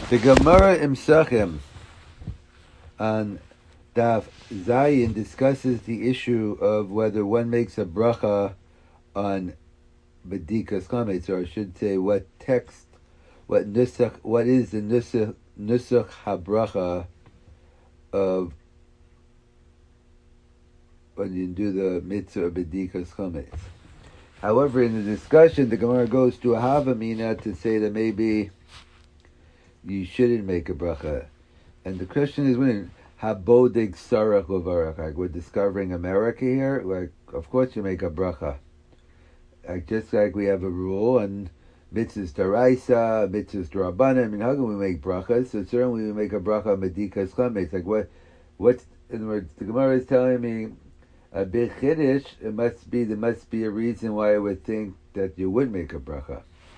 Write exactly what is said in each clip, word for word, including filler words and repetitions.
The Gemara Imsachim on Daf Zayin discusses the issue of whether one makes a bracha on Bedikas Chametz, or I should say, what text, what nusach, what is the nusach, nusach habracha of when you do the mitzvah of Bedikas Chametz. However, in the discussion, the Gemara goes to a Havamina to say that maybe you shouldn't make a bracha. And the question is, when Habodig Sarach Uvarach, like we're discovering America here, like, of course you make a bracha. Like, just like we have a rule on mitzvahs daraisa, mitzvahs darabana. I mean, how can we make brachas? So certainly we make a bracha on Bedikas Chametz. Like, what, what's, in other words, the Gemara is telling me, a big chiddush, it must be, there must be a reason why I would think that you would make a bracha.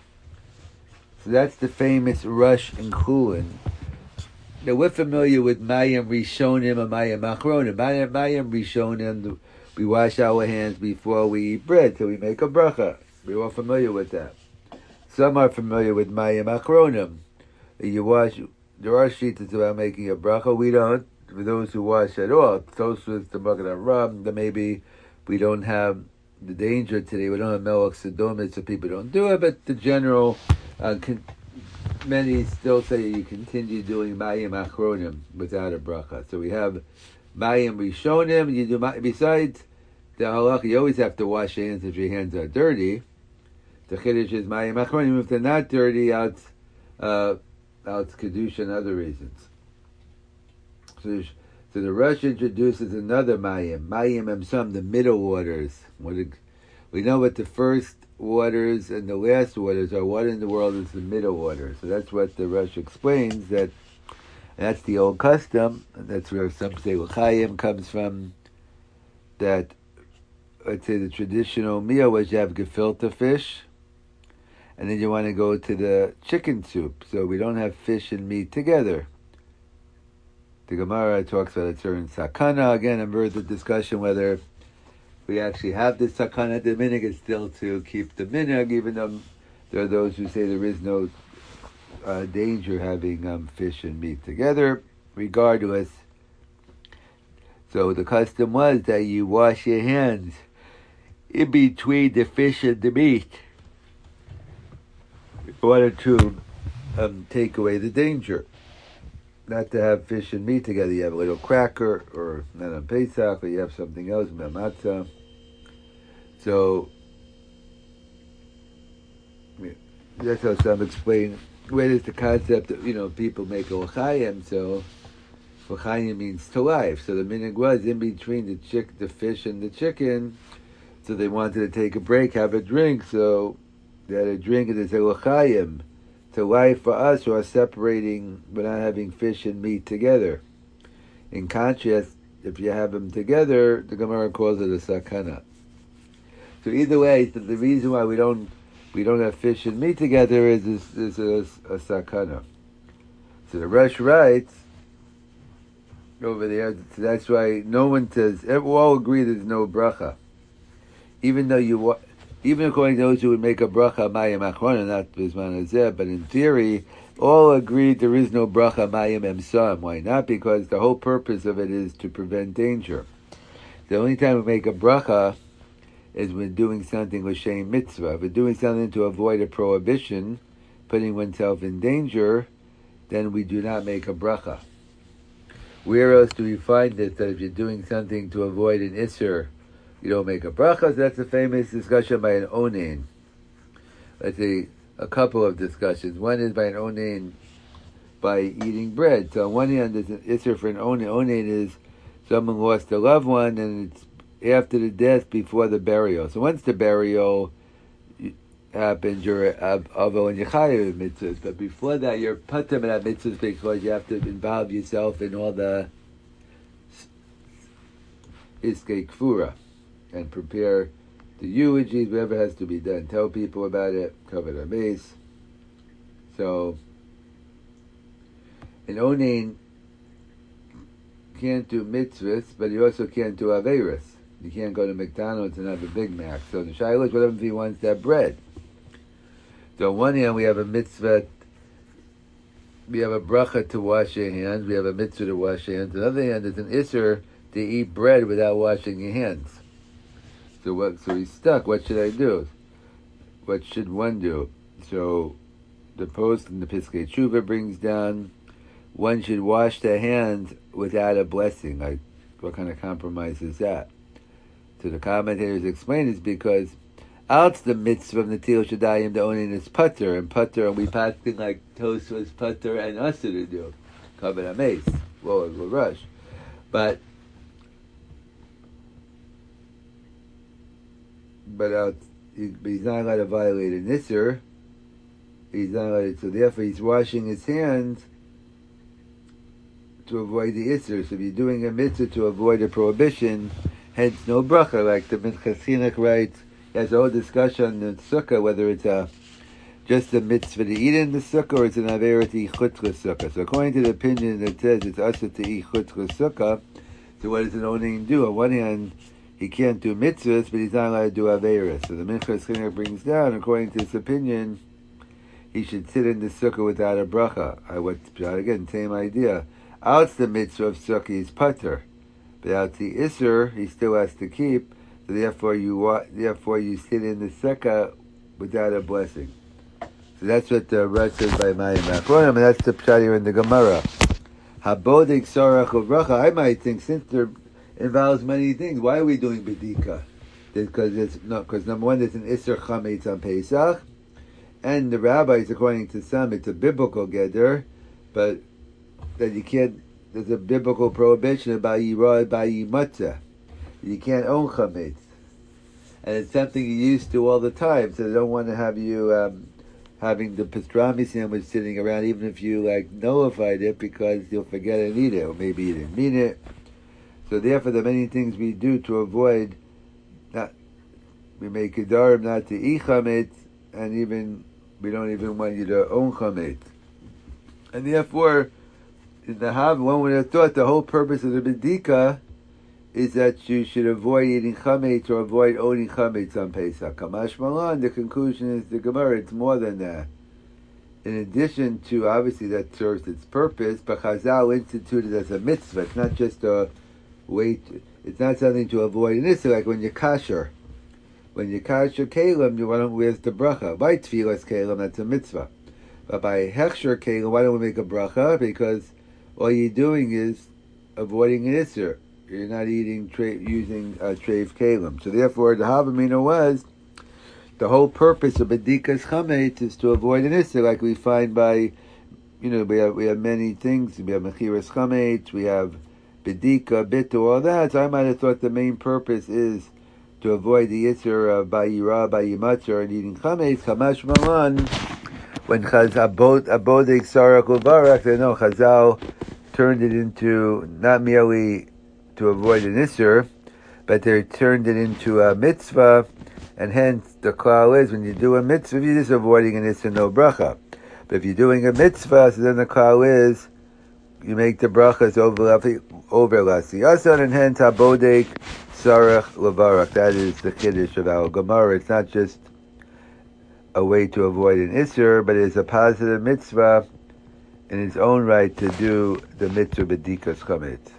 So that's the famous Rush in Chulin. Now we're familiar with Mayim Rishonim and Mayim Achronim. Mayim, Mayim Rishonim, we wash our hands before we eat bread, so we make a bracha. We're all familiar with that. Some are familiar with Mayim Achronim. You wash, there are sheets about making a bracha. We don't. For those who wash at all, those with the Magen Avraham, that maybe we don't have the danger today. We don't have Melech Sodomit, so people don't do it. But the general, uh, con- many still say you continue doing Mayim Achronim without a bracha. So we have Mayim Rishonim. You do besides the halach, you always have to wash your hands if your hands are dirty. The chiddush is Mayim Achronim. If they're not dirty, out uh, out kedusha and other reasons. So, so the Rush introduces another Mayim, Mayim Emsam, the middle waters. What it, we know what the first waters and the last waters are. What in the world is the middle water? So that's what the Rush explains, that that's the old custom. And that's where some say L'chaim comes from. That, let's say, the traditional meal was you have gefilte fish, and then you want to go to the chicken soup. So we don't have fish and meat together. The Gemara talks about a certain sakana. Again, remember the discussion whether we actually have this sakana. The minhag is still to keep the minhag, even though there are those who say there is no uh, danger having um, fish and meat together. Regardless, so the custom was that you wash your hands in between the fish and the meat in order to um, take away the danger. Not to have fish and meat together. You have a little cracker, or not on Pesach, or you have something else, matzah. So, that's how some explain, where is the concept of, you know, people make a l'chaim, so l'chaim means to life. So the minhag was in between the chick, the fish and the chicken, so they wanted to take a break, have a drink, so they had a drink and they said l'chaim. To life for us who are separating, we're not having fish and meat together. In contrast, if you have them together, the Gemara calls it a sakana. So either way, the reason why we don't we don't have fish and meat together is is, is a, a sakana. So the Rush writes over there. So that's why no one says. We all agree there's no bracha, even though you. Even according to those who would make a bracha Mayim Achronim, not Bisman Hazeh, but in theory, all agreed there is no bracha Mayim Emsam. Why not? Because the whole purpose of it is to prevent danger. The only time we make a bracha is when doing something with Shem Mitzvah. If we're doing something to avoid a prohibition, putting oneself in danger, then we do not make a bracha. Where else do we find it that if you're doing something to avoid an Isser, you don't make a bracha? So that's a famous discussion by an onain. Let's say a couple of discussions. One is by an onain by eating bread. So on one hand, there's an isser for an onain. Onain is someone lost a loved one, and it's after the death, before the burial. So once the burial happens, you're avo and yechayev mitzvahs. But before that, you're patam and mitzvahs because you have to involve yourself in all the iskei kfura and prepare the eulogies, whatever has to be done. Tell people about it, cover their base. So, an onain can't do mitzvahs, but he also can't do averis. You can't go to McDonald's and have a Big Mac. So the shayla is whatever if he wants that bread. So on one hand, we have a mitzvah we have a bracha to wash your hands. We have a mitzvah to wash your hands. On the other hand, there's an isser to eat bread without washing your hands. So what? So he's stuck. What should I do? What should one do? So the post in the Piskei Tshuva brings down one should wash their hands without a blessing. Like, what kind of compromise is that? So the commentators explain it's because out the mitzvah of Natil Shadayim, the owning is putter, and putter, and we passing like toast was putter and us to do. Covered a mace. Whoa, we'll rush. But, but out, he, but he's not allowed to violate an isser. He's not allowed to, so therefore he's washing his hands to avoid the isser. So if you're doing a mitzvah to avoid a prohibition, hence no bracha, like the Minchas Chinuch writes. There's a whole discussion in sukkah whether it's a just a mitzvah to eat in the sukkah or it's an avera to eat chutz sukkah. So according to the opinion that says it's usher to eat chutz sukkah, so what does an onin do? On one hand, he can't do mitzvahs, but he's not allowed to do avera. So the Minchas Chinuch brings down, according to this opinion, he should sit in the sukkah without a bracha. I would again same idea. Out the mitzvah of sukkah is putter, but out the isser he still has to keep. So therefore you therefore you sit in the sukkah without a blessing. So that's what the Rav says by Mayim Achronim, and that's the pshat here in the Gemara. Habodik sarach uvracha. I might think since there involves many things, why are we doing bedika? Because it's not because number one, there's an isser chametz on Pesach, and the rabbis, according to some, it's a biblical gather, but that you can't. There's a biblical prohibition about yirah by yimatzah. You can't own chametz, and it's something you used to all the time. So they don't want to have you um, having the pastrami sandwich sitting around, even if you like nullified it, because you'll forget and eat it, or maybe you didn't mean it. So therefore, there are many things we do to avoid. Not we make kedarim not to eat chametz, and even we don't even want you to own chametz, and therefore, in the Hav, one would have thought the whole purpose of the bedika is that you should avoid eating chametz or avoid owning chametz on Pesach. Kamash Malan, the conclusion is the Gemara, it's more than that. In addition to, obviously that serves its purpose, but Chazal instituted as a mitzvah. It's not just a way to, it's not something to avoid. And it's like when you're kasher. When you're kasher kelim, you want to, where's the bracha? By tfilas kelim, that's a mitzvah. But by hechsher kelim, why don't we make a bracha? Because all you're doing is avoiding an isser. You're not eating, tra- using uh, treif kalim. So therefore, the Havamina was, the whole purpose of Bedikas Chametz is to avoid an Isser, like we find by, you know, we have we have many things. We have Mechiras Chametz, we have Bedika, Bitu, all that. So I might have thought the main purpose is to avoid the Isser of Bayira, Bayimatzar, and eating Chametz, Chamash Malan, when Chazal, Abodik Sarach Ubarak, they know Chazal turned it into not merely to avoid an isser, but they turned it into a mitzvah, and hence the klal is when you do a mitzvah, you're just avoiding an isser, no bracha. But if you're doing a mitzvah, so then the klal is you make the brachas overlasting asan, and hence habodek sarach levarach. That is the kiddush of our Gemara. It's not just a way to avoid an isser, but it's a positive mitzvah in its own right to do the mitzvah b'dikas chametz.